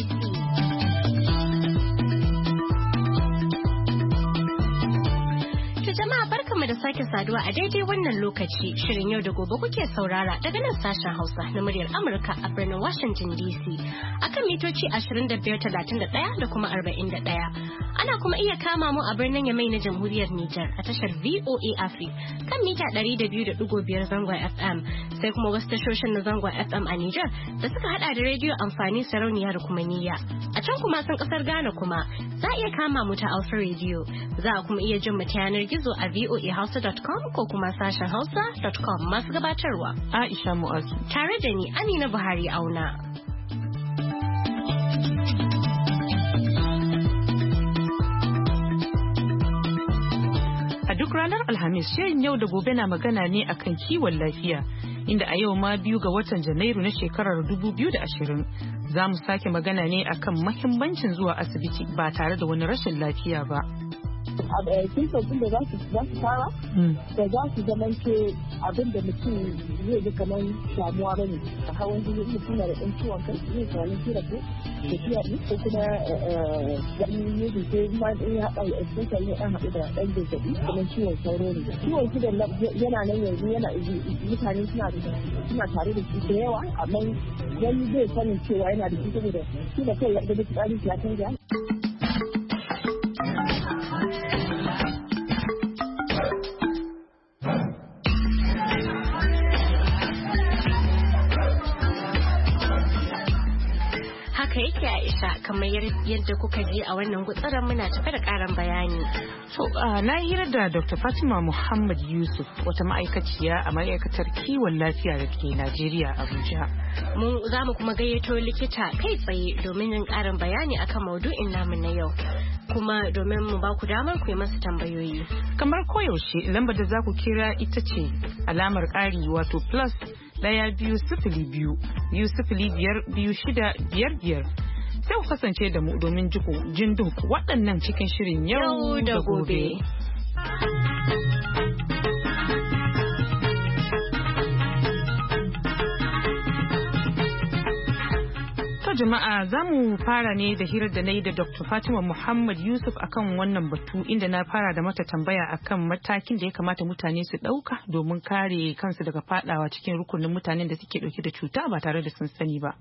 DC. Jama'a barkanmu da sake saduwa a daidai wannan lokaci. Shirin yau da gobe kuke saurara daga nan sashen Hausa na muryar Amurka a birnin Washington DC. Akan mitoci 2531 da kuma 41. Ana kuma iya kama mu a birnin Yamai na Jamhuriyar Nijar a tashar VOA Africa kan mita 200.5 zangon FM. Sai kuma wasu tashoshin na zangon FM a Nijar da suka hada da rediyo amfani sarauniya da kuma niyya. A can kuma sun kasar Ghana kuma za a iya kama mu ta Alpha Radio. Za a kuma iya jin mu ta yanar gizo a voahausa.com ko kuma sashen hausa.com. Masu gabatarwa Aisha Mu'azu tare da ni Amina Buhari Auna. A duk ranar Alhamis shirin yau da gobe na magana ne akan kiwon lafiya, inda a yau ma 2 ga watan Janairu na shekarar 2020 za mu sake magana ne akan mahimmancin zuwa asibiti ba tare da wani rashin lafiya ba. Symptoms da za su fara da za su zamanto abin da mutum zai ji kamar damuwa bane a hawan jini mutum na da ɗan ciwon kai zai tsanin kira ko tafiya ne ko kuma wani yanzu sai ma in ya haɗa especially ne an haɗu da ɗan zazzaɓi kamar ciwon sauro ne. Ciwon sugan yana nan yanzu yana mutane suna tare da shi da yawa amma wani zai sanin cewa yana da shi saboda shi da kai ya ga duk tsarin ya canja. Yake Aisha kamar yadda kuka ji a wannan gutsaran muna tafe da karan bayani. So na hira da Dr. Fatima Muhammad Yusuf wata ma'aikaciya a ma'aikatar kiwon lafiya da ke Najeriya Abuja. Za mu kuma gayyato likita kai tsaye domin yin karin bayani akan maudu'in namu na yau. Kuma domin mu ba ku damar ku yi masa tambayoyi. Kamar koyaushe lambar da za ku kira ita ce alamar ƙari wato plus 1-2-0-2-0-5-2-6-5-5 sai ku kasance da mu domin jin duk waɗannan cikin shirin yau da gobe. Jama'a za mu fara ne da hirar da na yi da Dr. Fatima Muhammad Yusuf akan wannan batu, inda na fara da mata tambaya akan matakin da ya kamata mutane su ɗauka domin kare kansu daga fadawa cikin rukunin mutanen da suke ɗauke da cuta ba tare da sun sani ba.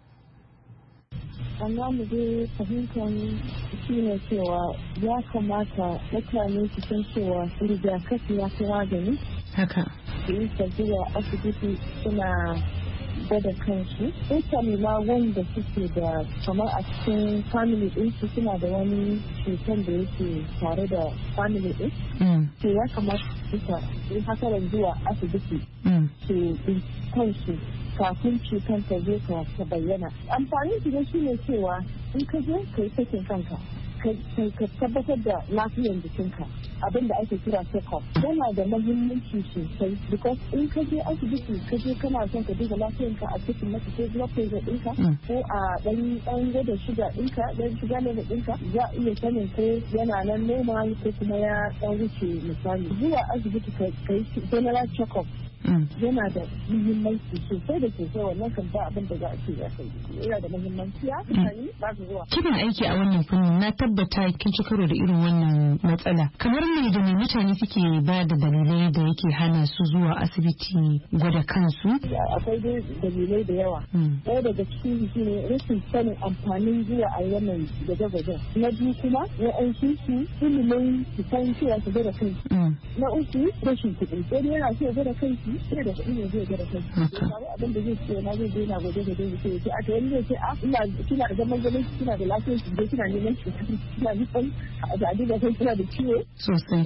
Amma mu dai fahimtar shi ne cewa ya kamata mutane su san cewa rigakafi ya fi magani. Haka. Su yi sabbin asibiti suna gwada kansu. Mutane ma wanda suke da kamar a cikin family ɗinsu suna da wani cutar da yake tare da family ɗin. To ya kamata su yi hasarar zuwa asibiti su bi kansu kafin cutar ta zo ta bayyana. Amfanin shi ne shine cewa in ka je ka yi sakin kanka ka tabbatar da lafiyar jikinka, abin da ake kira check-up yana da mahimmanci sosai because in ka je asibiti ka je kana son ka duba lafiyarka a cikin maka ko blood pressure ɗinka ko a ɗan gwada suga ɗinka ɗan suga level ɗinka za a iya sanin ko yana nan normal ko kuma ya ɗan wuce misali. Zuwa asibiti ka yi general check-up yana da muhimmanci sosai da sosai, wannan kan ba abin da za a ce ya kai yana da muhimmanci ya mutane ba su zuwa. Kina aiki a wannan fannin na tabbata kin ci karo da irin wannan matsala. Kamar me da me mutane suke ba da dalilai da yake hana su zuwa asibiti gwada kansu? Akwai dai dalilai da yawa. Ɗaya daga cikin shi ne rashin sanin amfanin zuwa a wannan gwaje-gwajen. Na biyu kuma wa'ansu su ilimin su san cewa su gwada kansu. Na uku rashin kuɗi. Wani yana so ya gwada kansu sai da kuɗi ne zai gwada kansu. Abin da zai ce na zai daina gwaje-gwaje sai ya ce a ta yanzu zai ce ina kina da zaman ganin kina da lafiyar ki je kina neman ki kina nufin a duba kai kina da ciwo sosai.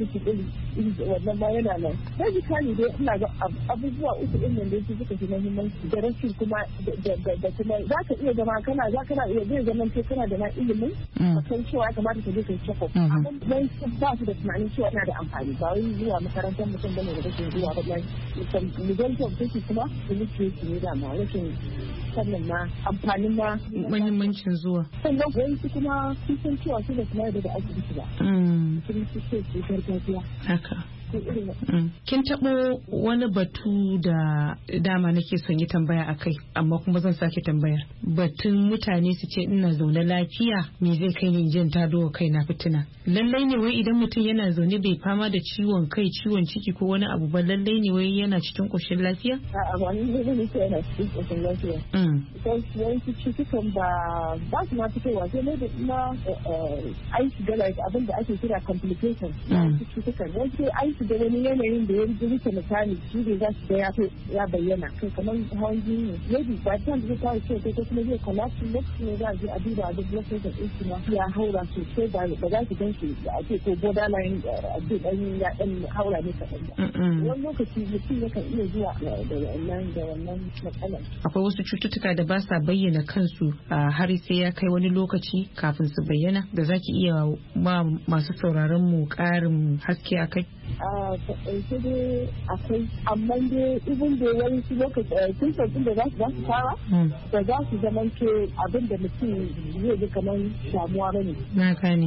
Wannan ma yana nan. Sai misali dai ina ga abubuwa uku ɗin nan dai suka fi muhimmanci da rashin kuma da kuma za ka iya zama kana iya zai zama kai kana da na ilimin ka san cewa ya kamata ka je ka check up. Amma dan ba su da tunanin cewa yana da amfani ba wai zuwa makarantar mutum bane da rashin zuwa ba dan majority of cases kuma illiteracy ne da ma rashin sannan ma amfanin ma muhimmancin zuwa. Sannan wani kuma sun san cewa su da kuma da asibiti ba. Sun ce su gargajiya. Haka. ko irin. Kin taɓo wani batu da dama nake son yi tambaya a kai amma kuma zan sake tambayar. Batun mutane su ce ina zaune lafiya me zai kai ni jin tado kai na fitina. Lallai ne wai idan mutum yana zaune bai fama da ciwon kai, ciwon ciki ko wani abu ba lallai ne wai yana cikin ƙoshin lafiya? A'a ba ni ne ce yana cikin ƙoshin lafiya. Because yawanci cututtukan ba su ma fitowa sai ne da kuma an shiga abin da ake kira complication na cututtukan. Wasu an shiga wani yanayin da ya rike misali shi ne za su ga ya bayyana kai kamar hawan jini ne. Maybe ba ta da zai kawo ce ko kuma zai collapse lokacin ne za a je a duba a duk lokacin da ɗin ma ya haura sosai ba za su gan shi da ake ko borderline a ce ɗan ya ɗan haura ne kaɗan ba. Wani lokaci mutum yakan iya zuwa da wannan matsalar. Akwai wasu cututtuka da ba sa bayyana kansu har sai ya kai wani lokaci kafin su bayyana da zaki iya ma masu sauraron mu ƙarin haske a kai? Taƙaice dai akwai amma dai ibin da wani su lokaci symptoms da za su fara ba za su zama ke abin da mutum zai ji kamar damuwa ba ne. Na gane.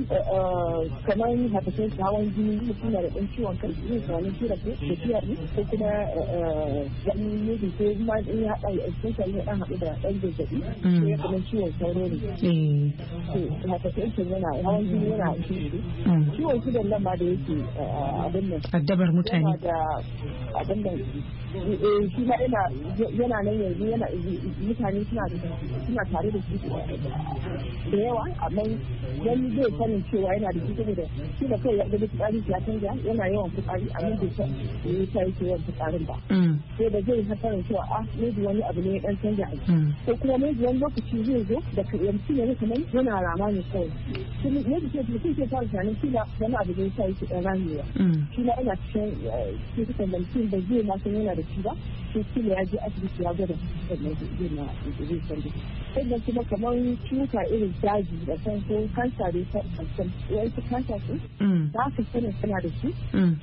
Kamar hepatitis hawan jini mutum na da ɗan ciwon kai zai tsanin tura ko tafiya ne ko kuma wani yadda ko kuma in ya haɗa especially ya ɗan haɗu da ɗan zazzaɓi ko ya kamar ciwon sauro ne. Hepatitis yana hawan jini yana ciwon sudan nan ma da yake abin nan. Addabar mutane. Da abin nan shi ma yana nan yanzu yana mutane suna tare da shi da yawa amma wani zai sanin cewa yana da shi saboda shi da kai ya ga fitsari ya canja yana yawan fitsari amma bai san ya ta yake yawan fitsarin ba. Sai da zai hasarin cewa maybe wani abu ne ya dan canja a ciki. Ko kuma maybe wani lokaci zai zo da yanzu ne kamar yana rama ne kawai. Kuma maybe sai mutum ke fara tunanin kila wani abu ne ya sa yake dan ramewa. Shi ma ina cikin cikin da mutum da zai ma san yana da shi ba. Sai kila ya je asibiti ya gwada sannan zai na zai san da sannan kuma kamar cuta irin daji da san ko kansa da ta san wani kansa su za ka sanin suna da shi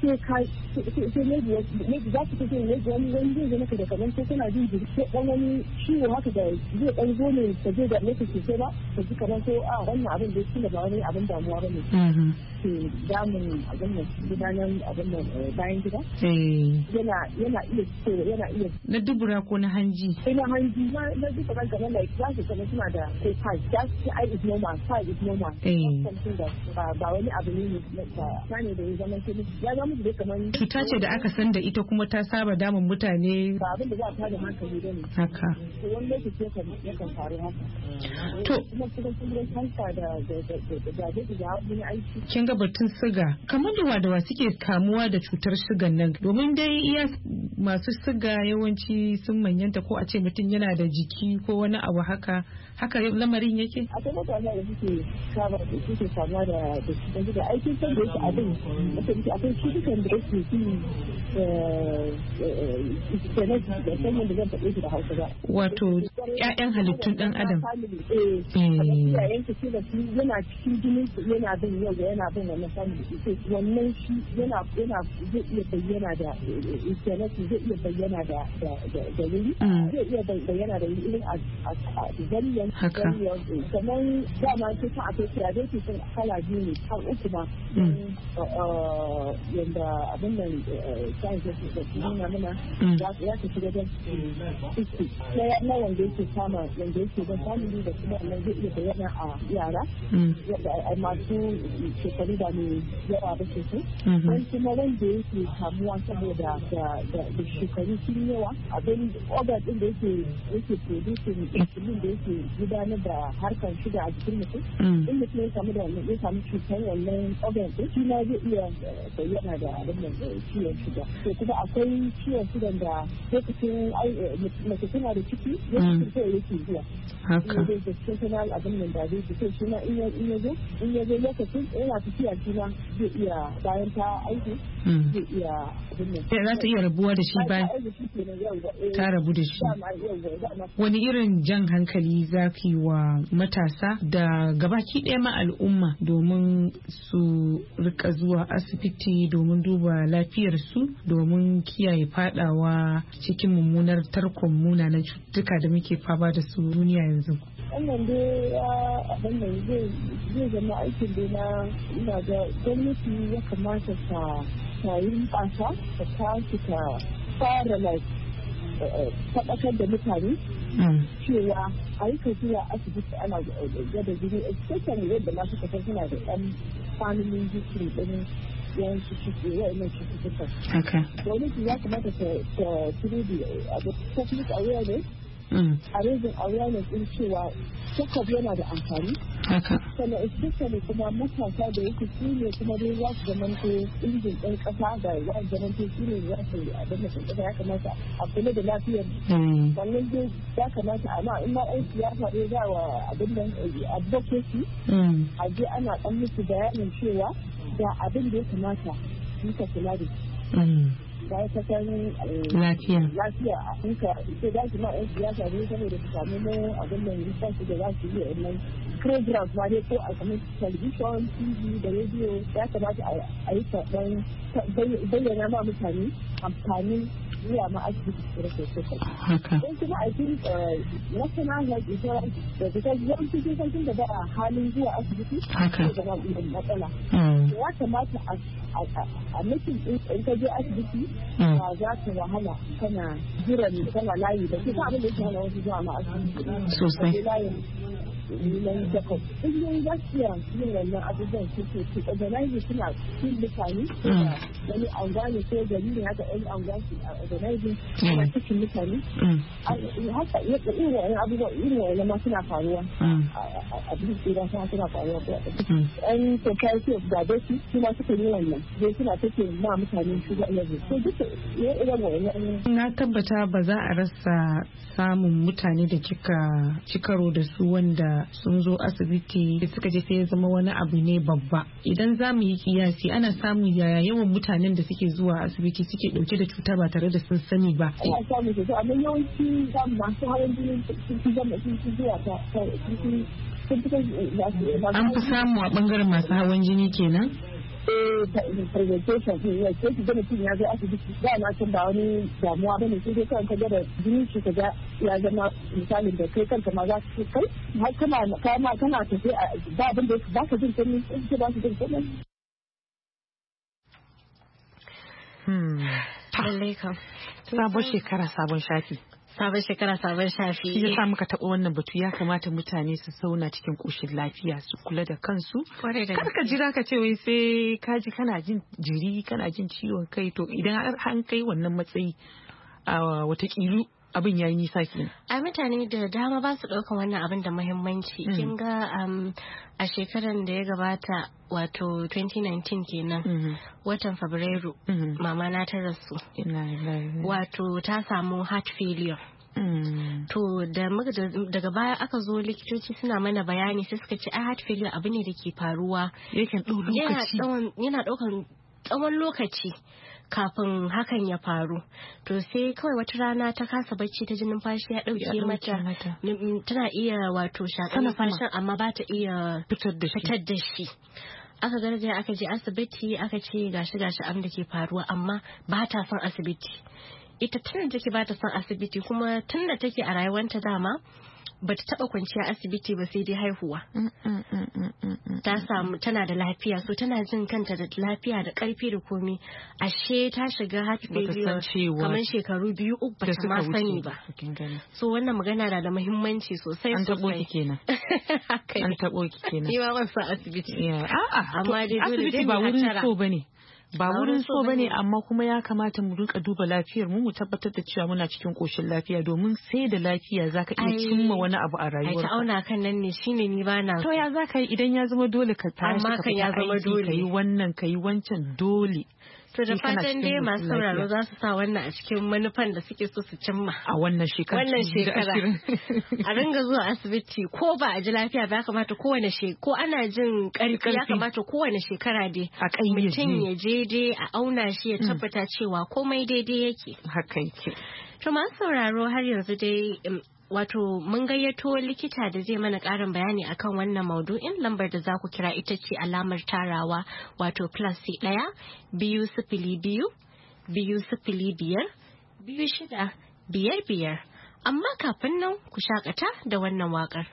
sai ne za ka ce ne wani zai zama da kamar ko kana jin jiri sai dan wani ciwo haka da zai dan zo ne ka je da nake sosai ba ka ji kamar ko wannan abin da yake ba wani abin damuwa bane ke damun abin nan gudanar abin nan bayan gida yana iya na dubura ko na hanji na hanji na duka kan kamar like za su kamar suna da ko kai just I is normal kai is normal something that ba wani abu ne ta ne da ya zama ya zama da kamar cuta ce da aka san da ita kuma ta saba damun mutane ba abin da za ta da hankali bane haka to wani lokaci yakan faru haka to kuma kansa da wani aiki kin ga batun siga kamar da wa suke kamuwa da cutar sigan nan domin dai iya masu siga yawanci sun manyanta ko a ce mutum yana da jiki ko wani abu haka lamarin yake akwai mutane da suke kamuwa da cutar da aikin san da yake abin mutum akwai cutukan da yake kenan da sannan da zan faɗe shi da Hausa ba wato ƴaƴan halittun ɗan adam yayin su da su yana cikin jinin su yana bin yau da yana bin wannan family wannan shi yana zai iya bayyana da kenan zai iya bayyana da wuri zai iya bayyana da wuri irin a zariyan kamar dama ce ta akwai kiradeji sun kala biyu ne har uku ma yadda abin nan science da su nuna mana ya ta shiga don iski na wanda yake kama wanda yake don family da kuma wannan zai iya bayyana a yara masu shekaru da mai yawa ba ke su don kuma wanda yake kamuwa saboda da shekaru sun yawa abin organ din da yake producing insulin da yake gudanar da harkar shiga a jikin mutum in mutum ya samu da wannan ya samu cutar wannan organ din shi ma zai iya bayyana da wannan ciwon shiga to kuma akwai ciwon shiga da lokacin mace tana da ciki lokacin sai yake zuwa haka da gestational abin nan da zai fito shi ma in ya zo lokacin yana tafiya shi ma zai iya bayan ta aiki zai iya abin nan za ta iya rabuwa da shi bayan ta rabu da shi wani irin jan hankali za ki wa matasa da gabaki ɗaya ma al'umma domin su rika zuwa asibiti domin duba lafiyarsu domin kiyaye fadawa cikin mummunar tarkon munanan cututtuka da muke fama da su duniya yanzu. Wannan dai abin da zai zama aikin da ina ga gwamnati ya kamata ta ta yi ɓasa ta tashi ta fara faɗakar da mutane cewa a yi zuwa asibiti ana gwada jini, especially yadda ma suka san suna da ɗan family history ɗin yawanci wa'annan cututtukan. Gwamnati ya kamata ta turu da public awareness, a raising awareness ɗin cewa check-up yana da amfani. Sannan especially kuma matasa da yake su ne kuma dai za su zamanto injin ɗan ƙasa da za su zamanto su ne za su abin da ƙasa ya kamata a kula da lafiyar. Wannan dai ya kamata a in ma ɗan siyasa dai za wa abin da advocacy a je ana ɗan musu bayanin cewa da abin da ya kamata su ka kula da shi. Da ya kasar lafiya a hunka ita za su ma 'yan siyasa ne saboda su samu na abin da rifansu da za su yi a nan programs ma dai ko a kamar television, tv da radio ya kamata a yi saɓon bayyana ma mutane amfanin zuwa ma asibiti da sosai. Don kuma a cikin national health insurance da because yawanci sun san da ba a halin zuwa asibiti ko da matsala. Ya kamata a mutum in ka je asibiti ba za ta wahala kana jiran kana layi da kusa abin da yake hana wasu zuwa ma asibiti sosai. Nan da kuma in gaskiya yin wannan abubuwan suke organize suna cikin mutane wani angane ko gari ne haka yan angane a organize suna cikin mutane haka irin wannan abubuwan irin wannan ma suna faruwa a duk da suna faruwa yan society of diversity suna suka yi wannan dai suna take ma mutane su ga yanzu so duka irin wannan na tabbata ba za a rasa samun mutane da kika cikaro da su wanda sun zo asibiti da suka je sai ya zama wani abu ne babba. Idan za mu yi kiyasi ana samun yaya yawan mutanen da suke zuwa asibiti suke dauke da cuta ba tare da sun sani ba. Ana samun su amma yawanci masu hawan jini sun fi zama sun fi zuwa an fi samu a bangaren masu hawan jini kenan. Presentation ne sai ki gane mutum ya zo asibiti da na san ba wani damuwa bane sai dai kanka ga da jini shi kaga ya zama misalin da kai kanka ma za ka kai har kana tafi ba abin da ba ka jin komai sai ba ka jin komai. Lallai kam. Sabon shekara sabon shafi. Sabon shekara sabon shafi. Shi yasa muka taɓa wannan batu ya kamata mutane su zauna cikin ƙoshin lafiya su kula da kansu. Kar ka jira ka ce wai sai ka ji kana jin jiri kana jin ciwon kai to idan an kai wannan matsayi a watakilu abin ya yi nisa kenan. A mutane da dama ba su ɗaukan wannan abin da muhimmanci. Kin ga a shekaran da ya gabata wato 2019 kenan watan Fabrairu mama na ta rasu. Wato ta samu heart failure. To daga baya aka zo likitoci suna mana bayani sai suka ce heart failure abu ne da ke faruwa yana ɗaukan tsawon lokaci kafin hakan ya faru. To sai kawai wata rana ta kasa bacci ta ji numfashi ya dauke mata tana iya wato shaƙar numfashin amma ba ta iya fitar da shi. Aka gargaya aka je asibiti aka ce gashi abin da ke faruwa amma ba ta son asibiti. Ita tun da take ba ta son asibiti kuma tun da take a rayuwanta dama ba ta taba kwanciya asibiti ba sai dai haihuwa. Ta samu tana da lafiya so tana jin kanta da lafiya da karfi da komai ashe ta shiga heart failure kamar shekaru 2-3 ba ta ma sani ba. So wannan magana na da muhimmanci sosai. An tabo ki kenan. An tabo ki kenan. Ni ma ban sa asibiti. Amma dai dole dai ba wurin so bane. Ba wurin so bane amma kuma ya kamata mu rinka duba lafiyar mu tabbatar da cewa muna cikin koshin lafiya domin sai da lafiya zaka iya cimma wani abu a rayuwarka. Ai ta auna kan nan ne shine ni bana. To ya zaka yi idan ya zama dole ka tashi ka fita aiki kayi wannan kayi wancan dole. To da fatan dai masu sauraro za su sa wannan a cikin manufan da suke so su cimma. A wannan shekara. A ringa zuwa asibiti ko ba a ji lafiya ba ya kamata kowane ko ana jin ƙarfi ya kamata kowane shekara dai. Mutum ya je dai a auna shi ya tabbata cewa komai daidai yake. Haka yake. To masu sauraro har yanzu dai wato mun gayyato likita da zai mana ƙarin bayani akan wannan maudu'in. Lambar da za ku kira ita ce alamar tarawa wato +1 2 0 2 2 0 5 2 6 5 5. Amma kafin nan ku shakata da wannan waƙar.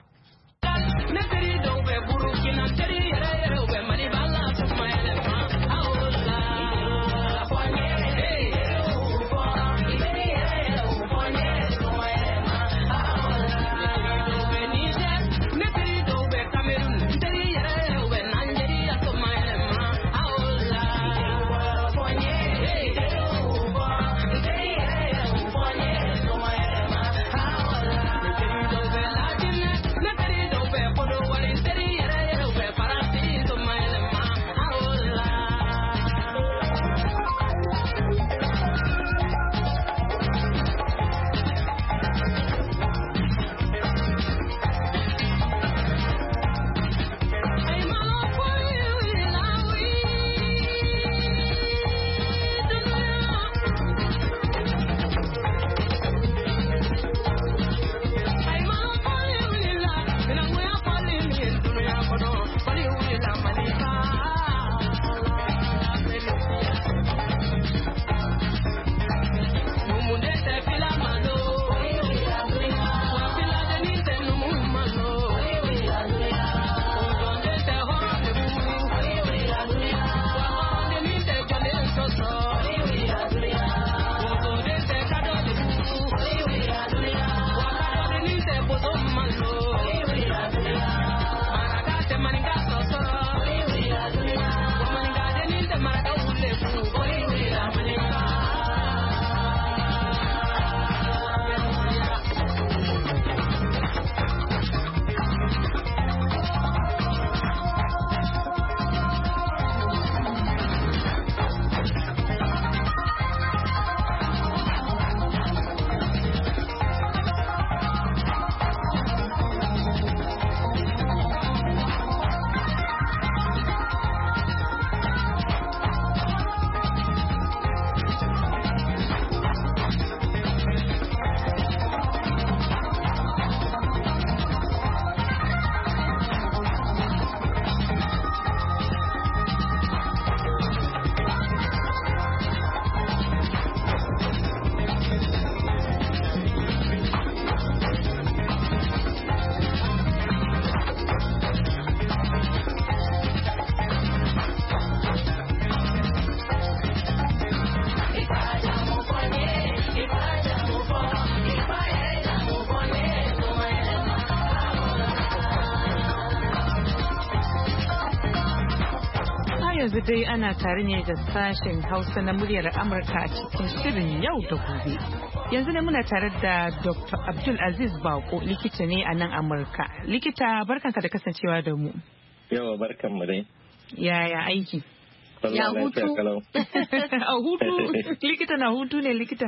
yanzu dai ana tare ne da sashen Hausa na muryar Amurka a cikin shirin yau da gobe. Yanzu ne muna tare da Dr. Abdul Aziz Bako, likita ne a nan Amurka. Likita, barkanka da kasancewa da mu. Yawa, barkanmu dai. Yaya aiki? Ya hutu? A hutu? Likita na hutu ne likita?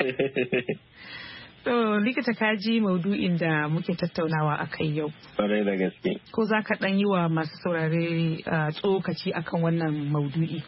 To likita ka ji maudu'in da muke tattaunawa a kai yau. Kwarai da gaske. Ko za ka ɗan yi wa masu saurare tsokaci akan wannan maudu'i?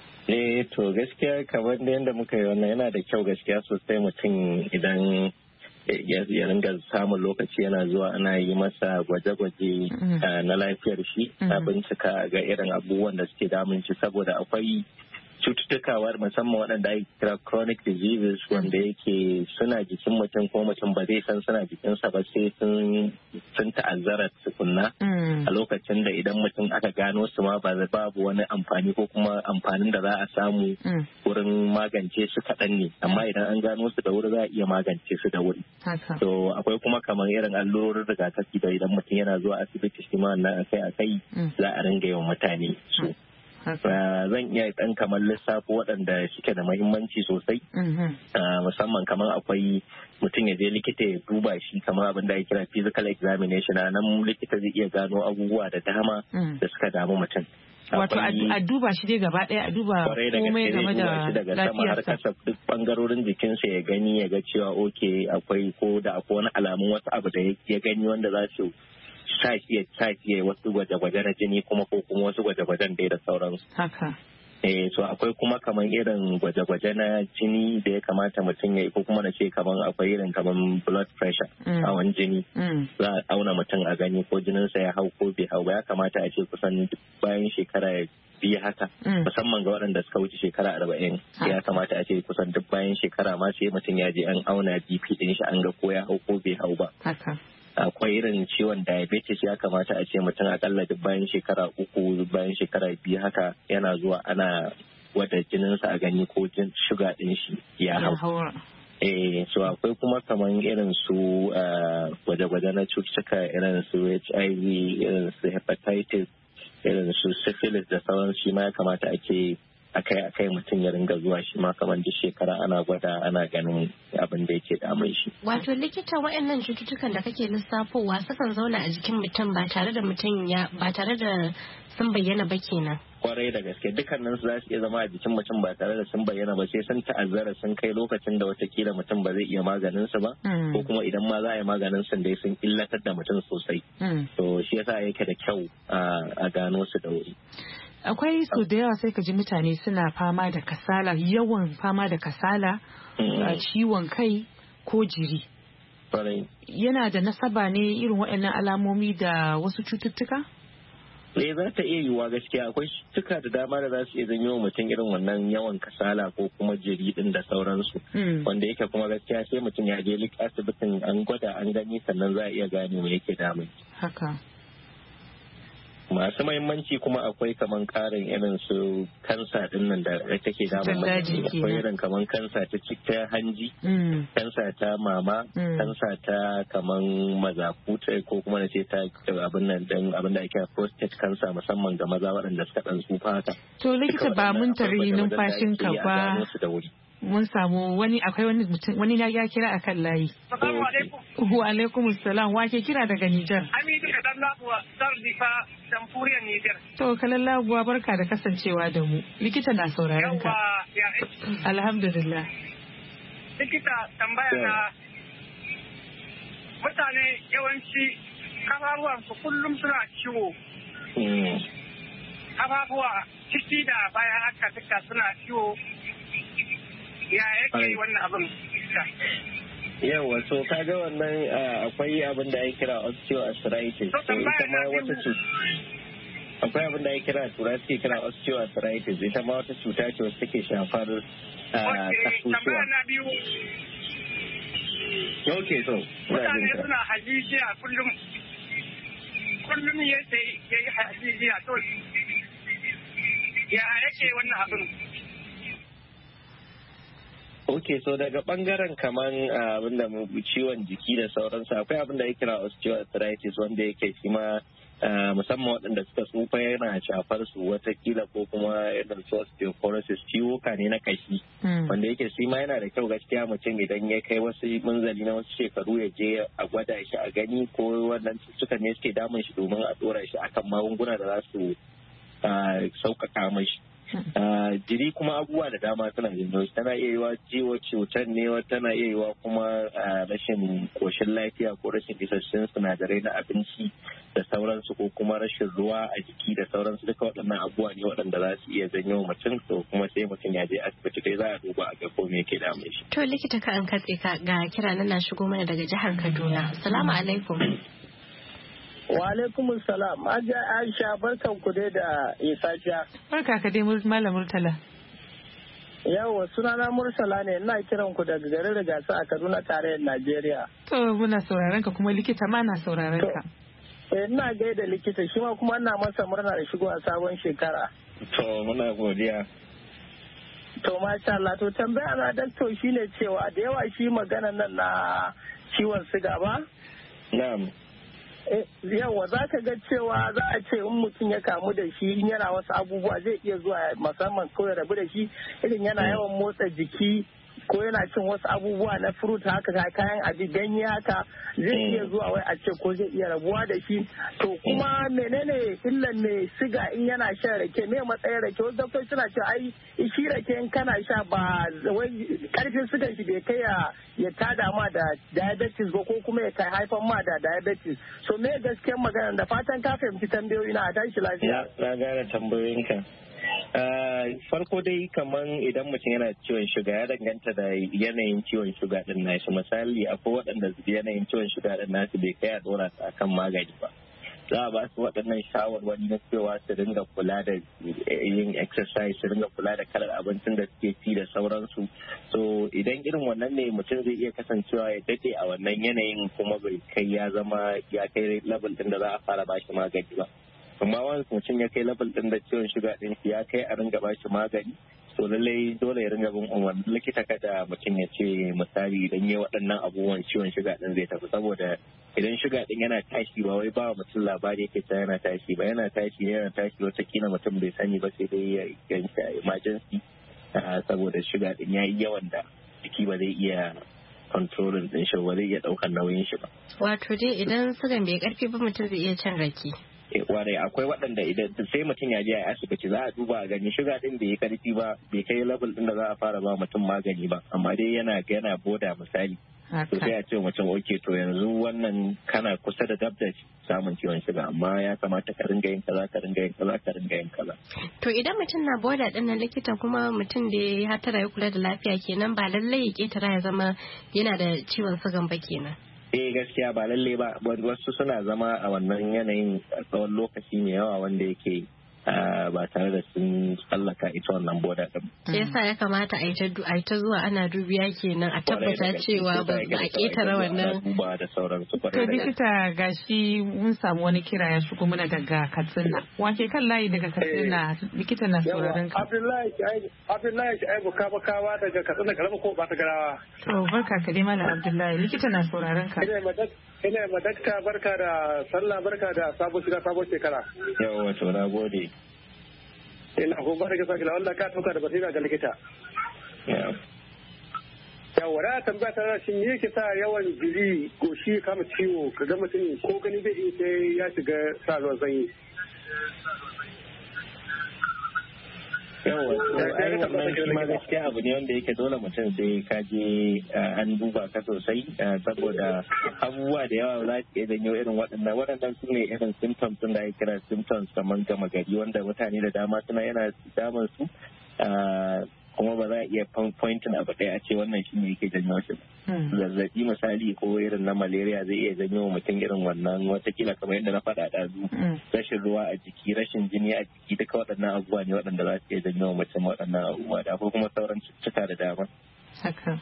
To gaskiya kamar da yadda muka yi wannan yana da kyau gaskiya sosai mutum idan ya ringa samun lokaci yana zuwa ana yi masa gwaje-gwaje na lafiyar shi a bincika ga irin abubuwan da suke damun shi saboda akwai cututtuka musamman waɗanda ake kira chronic diseases wanda yake suna jikin mutum ko mutum ba zai san suna jikinsa ba sai sun ta'azzara tukunna a lokacin da idan mutum aka gano su ma babu wani amfani ko kuma amfanin da za a samu wurin magance su kaɗan ne amma idan an gano su da wuri za a iya magance su da wuri. To akwai kuma kamar irin allurorin rigakafi da idan mutum yana zuwa asibiti shi ma nan akai-akai za a ringa yawan mutane su. Zan iya ɗan kamar lissafo waɗanda suke da mahimmanci sosai musamman kamar akwai mutum ya je likita ya duba shi kamar abin da ya kira physical examination a nan likita zai iya gano abubuwa da dama da suka damu mutum. Wato a duba shi dai gaba ɗaya a duba komai game da lafiyarsa. Duk bangarorin jikinsa ya gani ya ga cewa akwai ko da akwai wani alamun wasu abu da ya gani wanda za su sa shi wasu gwaje-gwaje na jini kuma ko kuma wasu gwaje-gwajen dai da sauransu. Haka. So akwai kuma kamar irin gwaje-gwaje na jini da ya kamata mutum ya yi ko kuma na ce kamar akwai irin kamar blood pressure hawan jini. Za a auna mutum a gani ko jininsa ya hau ko bai hau ba ya kamata a ce kusan bayan shekara biyu haka musamman ga waɗanda suka wuce shekara 40 ya kamata a ce kusan duk bayan shekara ma sai mutum ya je an auna BP ɗin shi an ga ko ya hau ko bai hau ba. Akwai irin ciwon diabetes ya kamata a ce mutum akalla duk bayan shekara 3 bayan shekara 2 haka yana zuwa ana gwada jininsa a gani ko shuga ɗin shi ya hau. So akwai kuma kamar irin su gwaje-gwaje na cututtuka irin su HIV irin su hepatitis irin su syphilis da sauran shi ma ya kamata a ce akai mutum ya ringa zuwa shi ma kamar duk shekara ana gwada ana ganin abin da yake damun shi. Wato likita waɗannan cututtukan da kake lissafowa sukan zauna a jikin mutum ba tare da sun bayyana ba kenan. Kwarai da gaske dukkanin su za su iya zama a jikin mutum ba tare da sun bayyana ba sai sun ta'azzara sun kai lokacin da watakila mutum ba zai iya maganin su ba ko kuma idan ma za a yi maganin su dai sun illatar da mutum sosai. To shi yasa yake da kyau a gano su da wuri. Akwai su da yawa sai ka ji mutane suna fama da kasala yawan fama da kasala ciwon kai ko jiri. Yana da nasaba ne irin waɗannan alamomi da wasu cututtuka? Za ta iya yiwuwa gaskiya akwai cututtuka da dama da za su iya janyo mutum irin wannan yawan kasala ko kuma jiri din da sauransu wanda yake kuma gaskiya sai mutum ya je asibitin an gwada an gani sannan za a iya gane me yake damun. Haka. Masu mahimmanci kuma akwai kaman karin irin su kansa din nan da take damun mutum akwai irin kaman kansa ta cikin hanji kansa ta mama kansa ta kaman mazakuta ko kuma na ce ta abin nan dan abin da ake prostate cancer musamman ga maza waɗanda suka dan tsufa haka. To likita ba mun tare numfashin ka ba mun samu akwai wani mutum wani ya kira akan layi. Assalamu alaikum. Wa alaikum assalam wa ke kira daga Nijar. Aminu da Labuwa Zardifa Jamhuriyar Nijar. To kalan Labuwa barka da kasancewa da mu. Likita na sauraron ka. Alhamdulillah. Likita tambaya na mutane yawanci kafafuwan su kullum suna ciwo. Kafafuwa ciki da baya haka duka suna ciwo. Ya yake wannan abin? Yawa, so kaga wannan akwai abin da ya kira osteoarthritis. So ita ma wata akwai abin da ya kira turanci kira osteoarthritis. Ita ma wata cuta ce wacce take shafar kasusuwa. Okay, so. Mutane suna hajijiya kullum ya yi hajijiya to ya yake wannan abin? Ok, so daga bangaren kaman abinda ciwon jiki da sauransu akwai abin da ya kira osteoarthritis wanda yake shi ma musamman waɗanda suka tsufa yana shafar su watakila ko kuma irin su osteoporosis ciwuka ne na kashi wanda yake shi ma yana da kyau gaskiya mutum idan ya kai wasu munzali na wasu shekaru ya je a gwada shi a gani ko wannan cututtukan ne suke damun shi domin a dora shi akan magunguna da za su sauƙaƙa mashi. Jiri kuma abubuwa da dama suna janyo shi, tana iya yiwa ciwo cutar ne, tana iya yiwa kuma rashin koshin lafiya ko rashin isassun sinadarai na abinci da sauransu ko kuma rashin ruwa a jiki da sauransu, duka waɗannan abubuwa ne waɗanda za su iya janyo mutum, to kuma sai mutum ya je asibiti dai za a duba a ga ko me yake damun shi. To likita ka an katse ka ga kira na shigo mana daga jihar Kaduna. Assalamu alaikum. Wa alaikum salam. Aisha barkan ku dai da isafiya. Barka ka dai Malam Murtala. Yawa sunana Murtala ne, ina kiran ku daga garin Rigasa a Kaduna tarayyar Najeriya. To muna sauraron ka kuma likita ma na sauraron ka. Ina gaida likita shi ma kuma ina masa murna da shigowa sabon shekara. To muna godiya. To masha Allah, to tambaya na dakto shine cewa da yawa shi magana nan na ciwon siga ba? Na'am. Yawa za ka ga cewa za a ce in mutum ya kamu da shi in yana wasu abubuwa zai iya zuwa musamman ko ya rabu da shi irin yana yawan motsa jiki ko yana cin wasu abubuwa na fruit haka kayan abi ganye haka zai iya zuwa wai a ce ko zai iya rabuwa da shi. To kuma menene illan mai siga in yana shan rake, me matsayin rake? Wasu doktor suna ce ai shi rake in kana sha ba wai karfin sigan shi bai kai ya tada ma da diabetes ba ko kuma ya kai haifan ma da diabetes. So me gaskiyar magana? Da fatan ka fahimci tambayoyi na, a tashi lafiya. Na gane tambayoyinka. Farko dai kaman idan mutum yana ciwon shuga ya danganta da yanayin ciwon shuga din nashi. Misali akwai waɗanda yanayin ciwon shuga din nasu bai kai a dora su akan magani ba, za a ba su waɗannan shawarwari na cewa su dinga kula da yin exercise, su dinga kula da kalar abincin da suke ci da sauransu. So idan irin wannan ne mutum zai iya kasancewa ya dade a wannan yanayin kuma bai kai ya kai level din da za a fara ba shi magani ba. Amma wani mutum ya kai level din da ciwon shuga din ya kai a ringa bashi magani, to lallai dole ya ringa bin umarnin likita, kada mutum ya ce misali idan ya waɗannan abubuwan ciwon shuga din zai tafi, saboda idan shuga din yana tashi ba wai ba mutum labari yake ta yana tashi ba, yana tashi watakila mutum bai sani ba sai dai ya ganta emergency saboda shuga din ya yi yawan da jiki ba zai iya controlling din shi ba, zai iya ɗaukar nauyin shi ba. Wato dai idan sugan bai karfi ba mutum zai iya cin rake. Warai akwai waɗanda idan sai mutum ya je a asibiti za a duba a gani shuga din bai yi karfi ba, bai kai level din da za a fara ba mutum magani ba, amma dai yana boda misali. To sai a ce mutum oke to yanzu wannan kana kusa da dab da samun ciwon shuga, amma ya kamata ka ringa yin kaza ka ringa yin kaza. To idan mutum na boda din nan likita kuma mutum da ya hatara ya kula da lafiya kenan ba lallai ya ketara ya zama yana da ciwon sugan ba kenan. Gaskiya ba lalle ba, wasu suna zama a wannan yanayin tsawon lokaci mai yawa wanda yake ba tare da sun tsallaka ita wannan boda din. Yasa ya kamata a yi ta zuwa ana dubiya kenan a tabbata cewa ba a ketare wannan. To likita gashi mun samu wani kira ya shigo mana daga Katsina. Wake kan layi daga Katsina, likita na sauraron ka. Abdullahi Shaibu Kabawa daga Katsina karamar ko ba ta garawa. To barka ka dai Malam Abdullahi, likita na sauraron ka. Ina madakta barka da sallah, barka da sabon shekara. Yawa to na gode. Ina ko ba daga sakila Allah ka tuka da basira ga likita. Yawa da tambaya ta shi me yake sa yawan jiri goshi kama ciwo kaga mutum ko gani bai yi sai ya shiga sa ruwan sanyi. Yawa wannan shi ma gaskiya abu ne wanda yake dole mutum sai ka je an duba ka sosai, saboda abubuwa da yawa za su iya janyo irin waɗannan su ne irin symptoms da ake kira symptoms kamar gama gari wanda mutane da dama suna yana damun su, kuma ba za a iya pointing abu ɗaya a ce wannan shi ne yake janyo shi. Zazzabi misali ko irin na malaria zai iya janyo mutum irin wannan, watakila kamar yadda na faɗa ɗazu, rashin ruwa a jiki, rashin jini a jiki, duka waɗannan abubuwa ne waɗanda za su iya janyo mutum waɗannan abubuwa da akwai kuma sauran cututtuka da dama. Haka.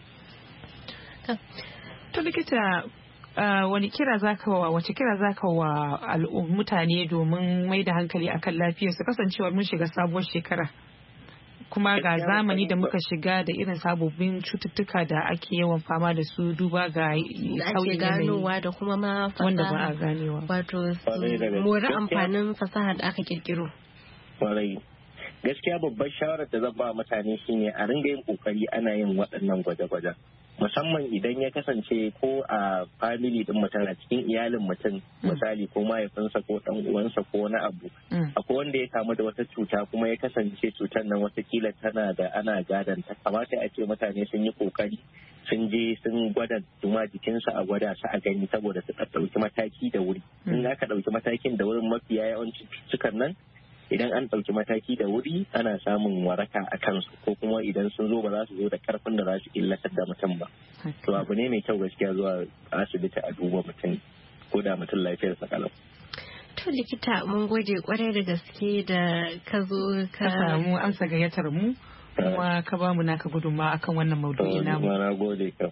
To likita wace kira zaka wa mutane domin mai da hankali akan lafiyarsu kasancewar mun shiga sabuwar shekara? kuma ga zamani da muka shiga da irin sababbin cututtuka da ake yawan fama da su duba ga sauyin ganowa da kuma ma fasaha wanda ba a ganewa wato mori amfanin fasaha da aka kirkiro. Gaskiya babbar shawarar da zan ba mutane shine a ringa yin kokari ana yin waɗannan gwaje-gwajen, musamman idan ya kasance ko a family din mutum a cikin iyalin mutum misali ko mahaifinsa ko ɗan uwansa ko wani abu akwai wanda ya kamu da wata cuta kuma ya kasance cutar nan watakila tana da ana gadon ta, kamata a ce mutane sun yi kokari sun je sun gwada juma jikinsu a gwada su a gani saboda su ɗauki mataki da wuri. In aka ɗauki matakin da wurin mafiya yawancin cutukan nan idan an ɗauki mataki da wuri ana samun waraka a kansu ko kuma idan sun zo ba za su zo da karfin da za su illatar da mutum ba. To abu ne mai kyau gaskiya zuwa asibiti a duba mutum ko da mutum lafiyar sa kalau. To likita mun gode kwarai da gaske da ka zo ka samu amsa gayyatar mu kuma ka ba mu naka gudunmawa akan wannan maudu'i namu. Na gode ka.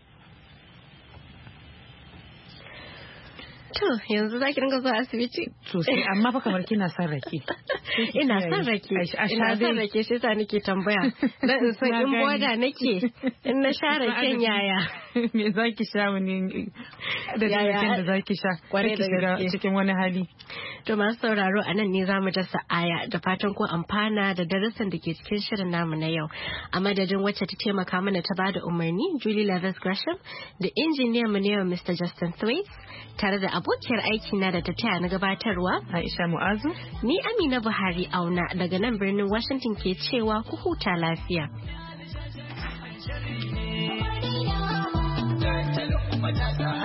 To yanzu za ki dinga zuwa asibiti? Sosai amma fa kamar kina son rake. Ina son rake. Ina son rake shi yasa nake tambaya. Dan in san in boda nake in na sha raken yaya. Me za ki sha wani da raken da za ki sha? Kwarai da gaske. Cikin wani hali. To masu sauraro a nan ne za mu dasa aya da fatan ko amfana da darasin da ke cikin shirin namu na yau. A madadin wacce ta taimaka mana ta bada umarni Julie Lavis Gresham da injiniyan mu ne Mr. Justin Thwaites tare da abokiyar aiki na da ta taya na gabatarwa Aisha Mu'azu. Ni Amina Buhari Auna daga nan birnin Washington ke cewa ku huta lafiya. Matasa